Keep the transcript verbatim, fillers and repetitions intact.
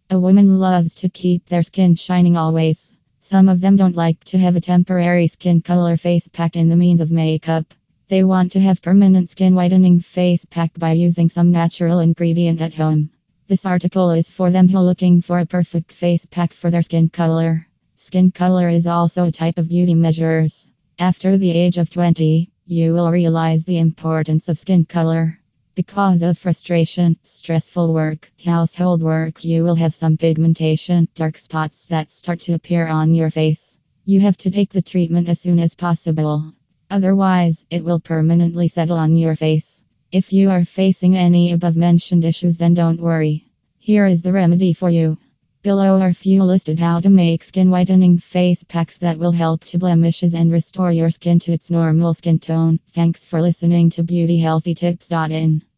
A woman loves to keep their skin shining always. Some of them don't like to have a temporary skin color face pack in the means of makeup. They want to have permanent skin whitening face pack by using some natural ingredient at home. This article is for them who are looking for a perfect face pack for their skin color. Skin color is also a type of beauty measures. After the age of twenty, you will realize the importance of skin color. Because of frustration, stressful work, household work, you will have some pigmentation, dark spots that start to appear on your face. You have to take the treatment as soon as possible. Otherwise, it will permanently settle on your face. If you are facing any above mentioned issues, then don't worry. Here is the remedy for you. Below are few listed how to make skin whitening face packs that will help to blemishes and restore your skin to its normal skin tone. Thanks for listening to beauty healthy tips dot in.